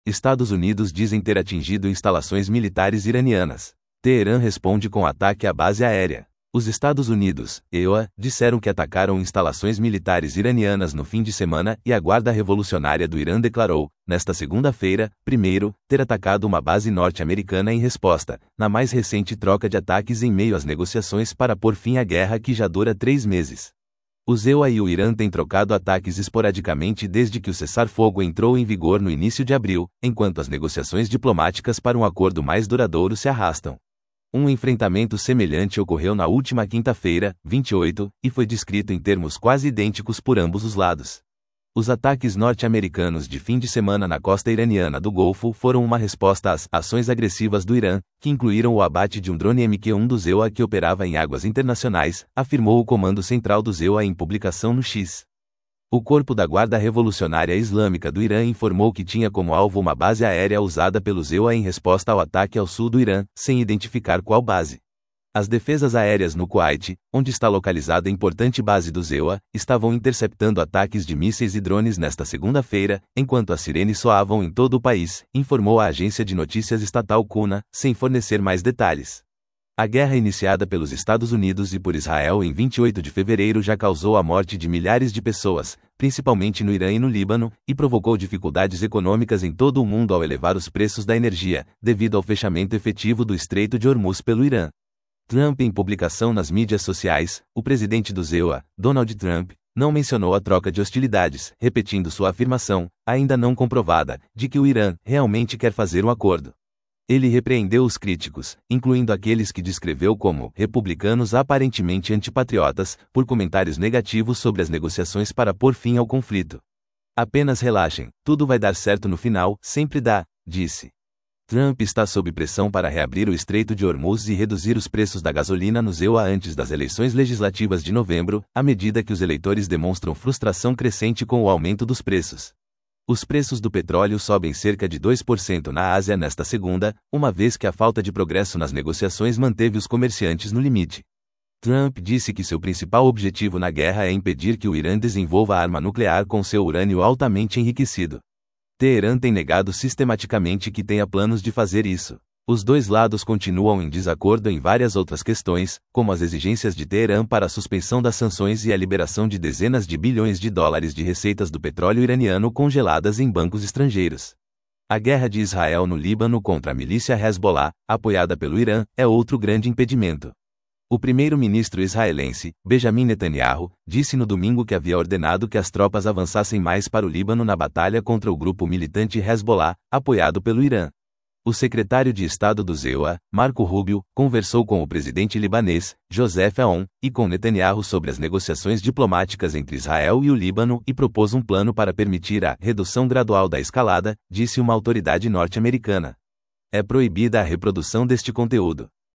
Estados Unidos dizem ter atingido instalações militares iranianas. Teherã responde com ataque à base aérea. Os Estados Unidos, EUA, disseram que atacaram instalações militares iranianas no fim de semana e a Guarda Revolucionária do Irã declarou, nesta segunda-feira, primeiro, ter atacado uma base norte-americana em resposta, na mais recente troca de ataques em meio às negociações para pôr fim à guerra que já dura 3 meses. Os EUA e o Irã têm trocado ataques esporadicamente desde que o cessar-fogo entrou em vigor no início de abril, enquanto as negociações diplomáticas para um acordo mais duradouro se arrastam. Um enfrentamento semelhante ocorreu na última quinta-feira, 28, e foi descrito em termos quase idênticos por ambos os lados. Os ataques norte-americanos de fim de semana na costa iraniana do Golfo foram uma resposta às ações agressivas do Irã, que incluíram o abate de um drone MQ-1 dos EUA que operava em águas internacionais, afirmou o Comando Central dos EUA em publicação no X. O Corpo da Guarda Revolucionária Islâmica do Irã informou que tinha como alvo uma base aérea usada pelos EUA em resposta ao ataque ao sul do Irã, sem identificar qual base. As defesas aéreas no Kuwait, onde está localizada a importante base dos EUA, estavam interceptando ataques de mísseis e drones nesta segunda-feira, enquanto as sirenes soavam em todo o país, informou a agência de notícias estatal Kuna, sem fornecer mais detalhes. A guerra iniciada pelos Estados Unidos e por Israel em 28 de fevereiro já causou a morte de milhares de pessoas, principalmente no Irã e no Líbano, e provocou dificuldades econômicas em todo o mundo ao elevar os preços da energia, devido ao fechamento efetivo do Estreito de Hormuz pelo Irã. Trump, em publicação nas mídias sociais, o presidente dos EUA, Donald Trump, não mencionou a troca de hostilidades, repetindo sua afirmação, ainda não comprovada, de que o Irã realmente quer fazer um acordo. Ele repreendeu os críticos, incluindo aqueles que descreveu como republicanos aparentemente antipatriotas, por comentários negativos sobre as negociações para pôr fim ao conflito. Apenas relaxem, tudo vai dar certo no final, sempre dá, disse. Trump está sob pressão para reabrir o Estreito de Hormuz e reduzir os preços da gasolina nos EUA antes das eleições legislativas de novembro, à medida que os eleitores demonstram frustração crescente com o aumento dos preços. Os preços do petróleo sobem cerca de 2% na Ásia nesta segunda, uma vez que a falta de progresso nas negociações manteve os comerciantes no limite. Trump disse que seu principal objetivo na guerra é impedir que o Irã desenvolva arma nuclear com seu urânio altamente enriquecido. Teherã tem negado sistematicamente que tenha planos de fazer isso. Os dois lados continuam em desacordo em várias outras questões, como as exigências de Teherã para a suspensão das sanções e a liberação de dezenas de bilhões de dólares de receitas do petróleo iraniano congeladas em bancos estrangeiros. A guerra de Israel no Líbano contra a milícia Hezbollah, apoiada pelo Irã, é outro grande impedimento. O primeiro-ministro israelense, Benjamin Netanyahu, disse no domingo que havia ordenado que as tropas avançassem mais para o Líbano na batalha contra o grupo militante Hezbollah, apoiado pelo Irã. O secretário de Estado do EUA, Marco Rubio, conversou com o presidente libanês, Joseph Aoun, e com Netanyahu sobre as negociações diplomáticas entre Israel e o Líbano e propôs um plano para permitir a redução gradual da escalada, disse uma autoridade norte-americana. É proibida a reprodução deste conteúdo.